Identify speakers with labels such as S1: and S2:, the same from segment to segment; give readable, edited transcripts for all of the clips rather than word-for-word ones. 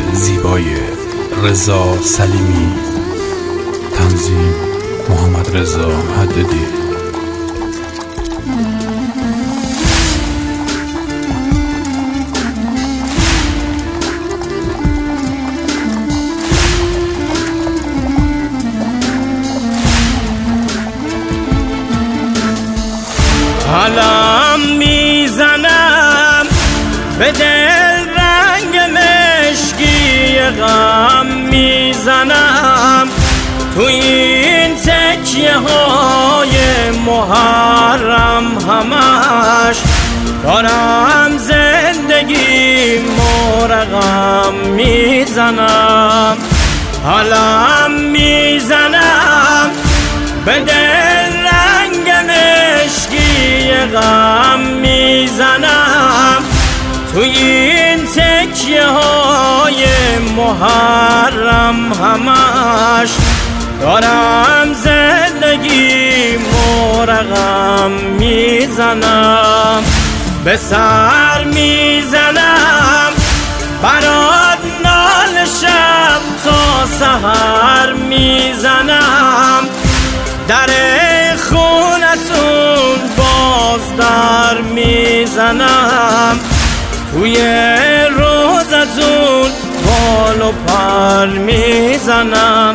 S1: زیبای رضا سلیمی، تنظیم محمد رضا حددی.
S2: حالم میزنم به دل رنگ مشکی غم میزنم، تو این تکیه های محرم همش دارم زندگی مرقم میزنم. حالم میزنم به دل رنگ مشکی غم میزنم، تو این تکیه های محرم همش دارم زندگی مرقم میزنم. به سر میزنم برات نال شب تا سحر میزنم، در خونتون باز در میزنم، توی روزتون بال و پر میزنم.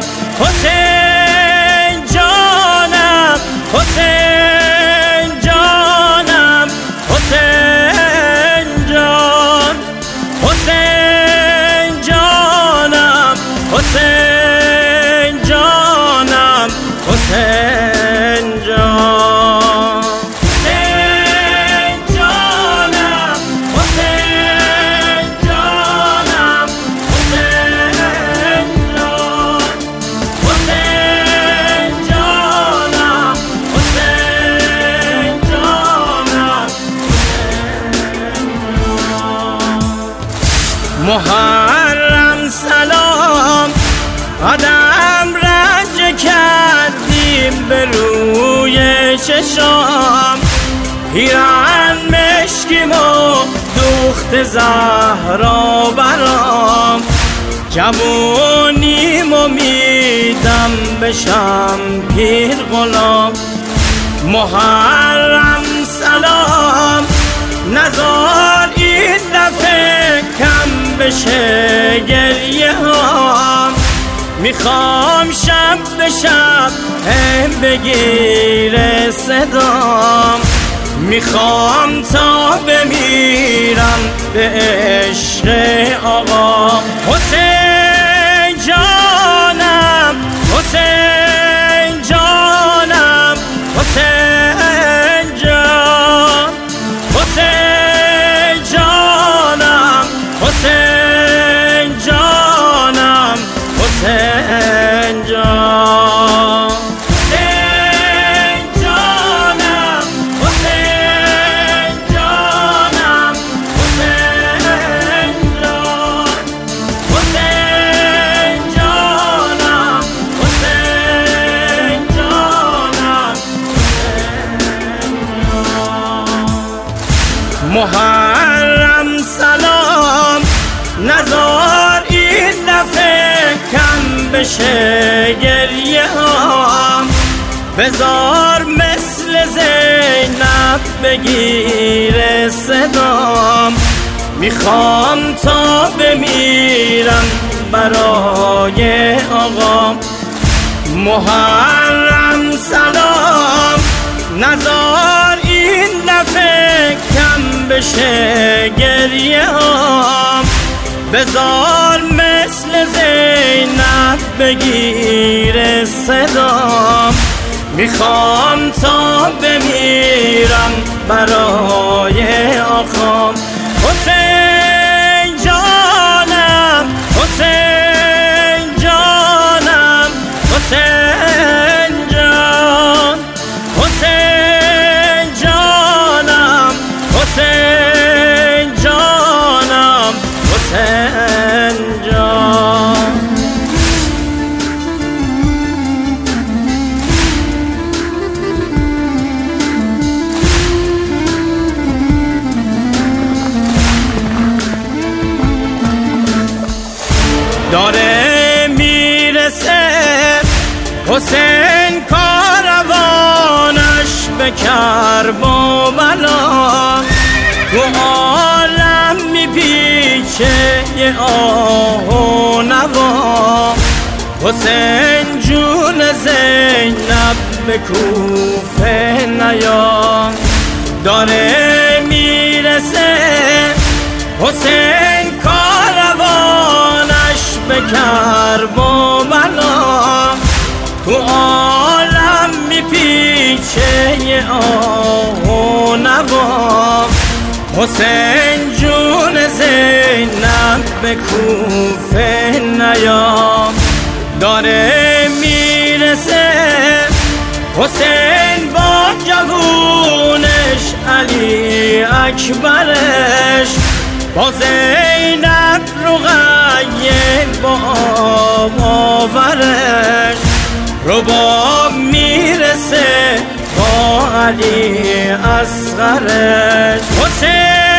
S2: حسین جانم، حسین جانم، حسین جان، حسین جانم، حسین جانم، حسین جان، حسین جانم، حسین جانم، حسین جان، حسین جانم، حسین جانم، محرم سلام، قدم رنج کردیم به روی چشام، پیرن مشکیم و دوخت زهرا برام، جوونیم و میدم بشم پیر غلام. محرم سلام، نزار این دفعه کم بشه گریه هام، میخوام شب به شب بگیره صدام، میخوام تا بمیرم به عشق آقا. حسین جانم، حسین جانم، حسین جان، حسین جانم، حسین جانم، حسین جان، حسین جانم، حسین جانم، حسین جان، حسین جانم، حسین جانم، حسین جان. محرم سلام، نزار این دفعه کم بشه گریه هام، بزار مثل زینب بگیره صدام، میخوام تا بمیرم برای آقام. محرم سلام، نزار این دفعه کم بشه گریه هام، بزار مثل زینب بگیره صدام، میخوام تا بمیرم برای آقام. حسین جانم، حسین جانم، حسین جان، حسین جانم، حسین جانم، حسین جان. داره میرسه حسین کاروانش به کرب و بلا، تو عالم میپیچه یه آه و نوا. حسین جون زینب به کوفه نیا، داره میرسه حسین کاروانش به کرب و بلا، تو عالم میپیچه یه آه و نوا. حسین جون زینب به کوفه نیا، داره میرسه حسین با جوونش علی اکبرش، با زینب رقیه با آورش. رباب میرسه با علی اصغرش. حسین